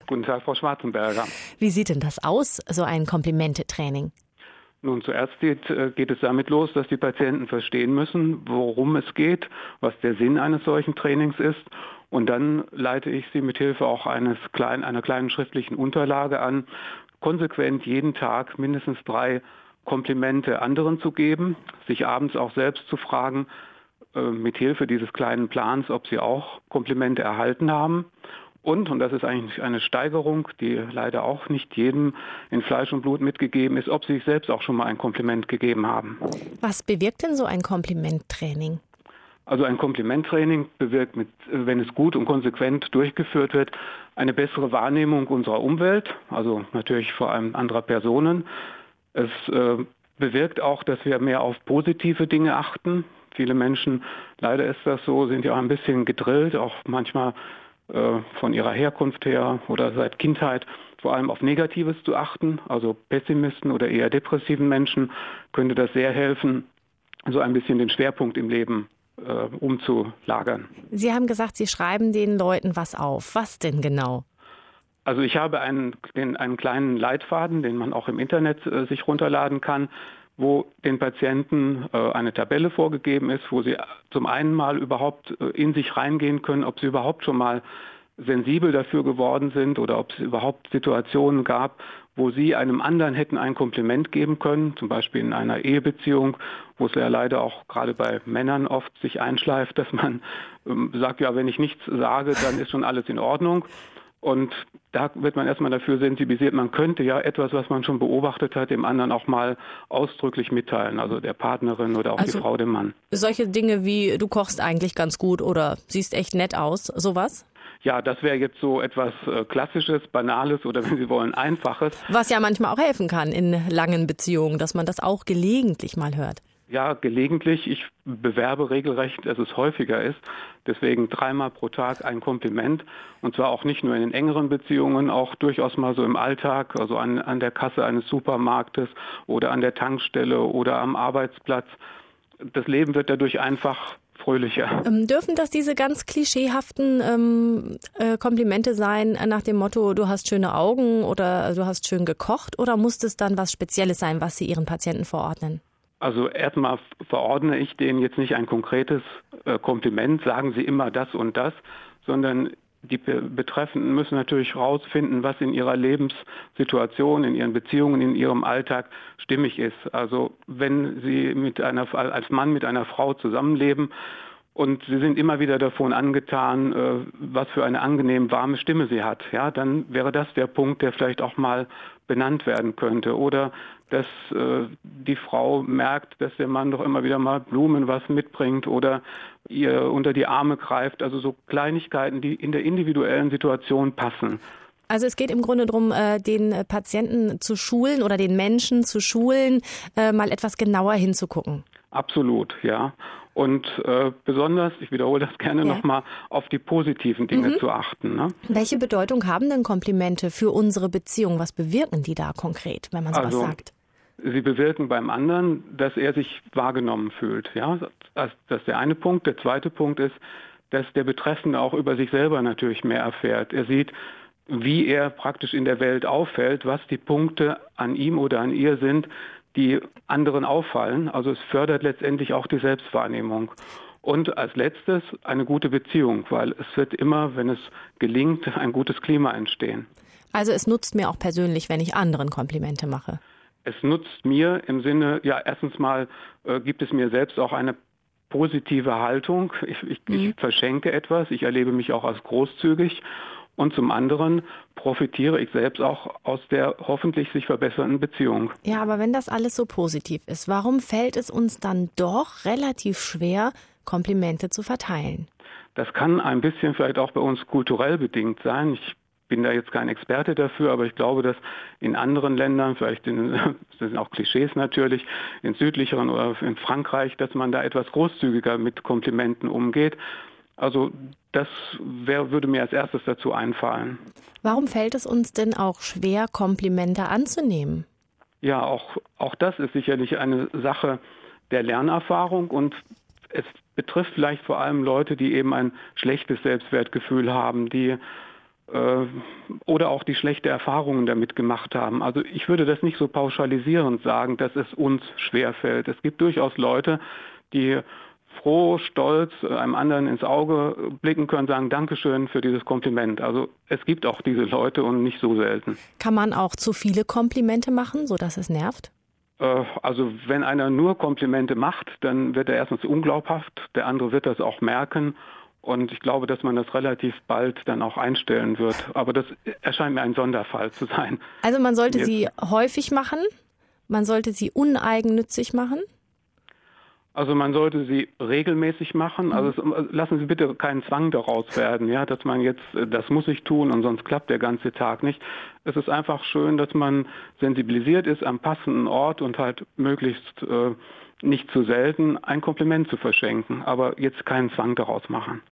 Guten Tag, Frau Schwarzenberger. Wie sieht denn das aus, so ein Komplimente-Training? Nun, zuerst geht es damit los, dass die Patienten verstehen müssen, worum es geht, was der Sinn eines solchen Trainings ist. Und dann leite ich sie mit Hilfe auch einer kleinen schriftlichen Unterlage an, konsequent jeden Tag mindestens 3 Komplimente anderen zu geben, sich abends auch selbst zu fragen, mit Hilfe dieses kleinen Plans, ob sie auch Komplimente erhalten haben. Und das ist eigentlich eine Steigerung, die leider auch nicht jedem in Fleisch und Blut mitgegeben ist, ob sie sich selbst auch schon mal ein Kompliment gegeben haben. Was bewirkt denn so ein Komplimenttraining? Also ein Komplimenttraining bewirkt, wenn es gut und konsequent durchgeführt wird, eine bessere Wahrnehmung unserer Umwelt, also natürlich vor allem anderer Personen. Es bewirkt auch, dass wir mehr auf positive Dinge achten. Viele Menschen, leider ist das so, sind ja auch ein bisschen gedrillt, auch manchmal von ihrer Herkunft her oder seit Kindheit vor allem auf Negatives zu achten. Also Pessimisten oder eher depressiven Menschen könnte das sehr helfen, so ein bisschen den Schwerpunkt im Leben umzulagern. Sie haben gesagt, Sie schreiben den Leuten was auf. Was denn genau? Also ich habe einen kleinen Leitfaden, den man auch im Internet sich runterladen kann, wo den Patienten eine Tabelle vorgegeben ist, wo sie zum einen mal überhaupt in sich reingehen können, ob sie überhaupt schon mal sensibel dafür geworden sind oder ob es überhaupt Situationen gab, wo sie einem anderen hätten ein Kompliment geben können, zum Beispiel in einer Ehebeziehung, wo es ja leider auch gerade bei Männern oft sich einschleift, dass man sagt, ja, wenn ich nichts sage, dann ist schon alles in Ordnung. Und da wird man erstmal dafür sensibilisiert, man könnte ja etwas, was man schon beobachtet hat, dem anderen auch mal ausdrücklich mitteilen, also der Partnerin oder auch die Frau, dem Mann. Solche Dinge wie, du kochst eigentlich ganz gut oder siehst echt nett aus, sowas? Ja, das wäre jetzt so etwas Klassisches, Banales oder wenn Sie wollen, Einfaches. Was ja manchmal auch helfen kann in langen Beziehungen, dass man das auch gelegentlich mal hört. Ja, gelegentlich. Ich bewerbe regelrecht, dass es häufiger ist. Deswegen 3-mal pro Tag ein Kompliment. Und zwar auch nicht nur in den engeren Beziehungen, auch durchaus mal so im Alltag, also an der Kasse eines Supermarktes oder an der Tankstelle oder am Arbeitsplatz. Das Leben wird dadurch einfach fröhlicher. Dürfen das diese ganz klischeehaften Komplimente sein nach dem Motto, du hast schöne Augen oder du hast schön gekocht? Oder muss das dann was Spezielles sein, was Sie Ihren Patienten verordnen? Also erstmal verordne ich denen jetzt nicht ein konkretes Kompliment, sagen sie immer das und das, sondern die Betreffenden müssen natürlich herausfinden, was in ihrer Lebenssituation, in ihren Beziehungen, in ihrem Alltag stimmig ist. Also wenn sie als Mann mit einer Frau zusammenleben und sie sind immer wieder davon angetan, was für eine angenehm warme Stimme sie hat, ja, dann wäre das der Punkt, der vielleicht auch mal benannt werden könnte. Oder dass die Frau merkt, dass der Mann doch immer wieder mal Blumen was mitbringt oder ihr unter die Arme greift. Also so Kleinigkeiten, die in der individuellen Situation passen. Also es geht im Grunde darum, den Patienten zu schulen oder den Menschen zu schulen, mal etwas genauer hinzugucken. Absolut, ja. Und besonders, ich wiederhole das gerne nochmal, auf die positiven Dinge zu achten. Ne? Welche Bedeutung haben denn Komplimente für unsere Beziehung? Was bewirken die da konkret, wenn man sowas sagt? Sie bewirken beim anderen, dass er sich wahrgenommen fühlt. Ja? Das ist der eine Punkt. Der zweite Punkt ist, dass der Betreffende auch über sich selber natürlich mehr erfährt. Er sieht, wie er praktisch in der Welt auffällt, was die Punkte an ihm oder an ihr sind, die anderen auffallen. Also es fördert letztendlich auch die Selbstwahrnehmung. Und als letztes eine gute Beziehung, weil es wird immer, wenn es gelingt, ein gutes Klima entstehen. Also es nutzt mir auch persönlich, wenn ich anderen Komplimente mache. Es nutzt mir im Sinne, ja, erstens mal gibt es mir selbst auch eine positive Haltung. Ich verschenke etwas, ich erlebe mich auch als großzügig. Und zum anderen profitiere ich selbst auch aus der hoffentlich sich verbessernden Beziehung. Ja, aber wenn das alles so positiv ist, warum fällt es uns dann doch relativ schwer, Komplimente zu verteilen? Das kann ein bisschen vielleicht auch bei uns kulturell bedingt sein. Ich bin da jetzt kein Experte dafür, aber ich glaube, dass in anderen Ländern, das sind auch Klischees natürlich, in südlicheren oder in Frankreich, dass man da etwas großzügiger mit Komplimenten umgeht. Also das würde mir als erstes dazu einfallen. Warum fällt es uns denn auch schwer, Komplimente anzunehmen? Ja, auch das ist sicherlich eine Sache der Lernerfahrung und es betrifft vielleicht vor allem Leute, die eben ein schlechtes Selbstwertgefühl haben, die oder auch die schlechte Erfahrungen damit gemacht haben. Also ich würde das nicht so pauschalisierend sagen, dass es uns schwerfällt. Es gibt durchaus Leute, die froh, stolz einem anderen ins Auge blicken können, sagen Dankeschön für dieses Kompliment. Also es gibt auch diese Leute und nicht so selten. Kann man auch zu viele Komplimente machen, sodass es nervt? Also wenn einer nur Komplimente macht, dann wird er erstens unglaubhaft, der andere wird das auch merken. Und ich glaube, dass man das relativ bald dann auch einstellen wird. Aber das erscheint mir ein Sonderfall zu sein. Also man sollte sie häufig machen, man sollte sie uneigennützig machen? Also man sollte sie regelmäßig machen. Also lassen Sie bitte keinen Zwang daraus werden, ja, dass man jetzt, das muss ich tun und sonst klappt der ganze Tag nicht. Es ist einfach schön, dass man sensibilisiert ist am passenden Ort und halt möglichst nicht zu selten ein Kompliment zu verschenken, aber jetzt keinen Zwang daraus machen.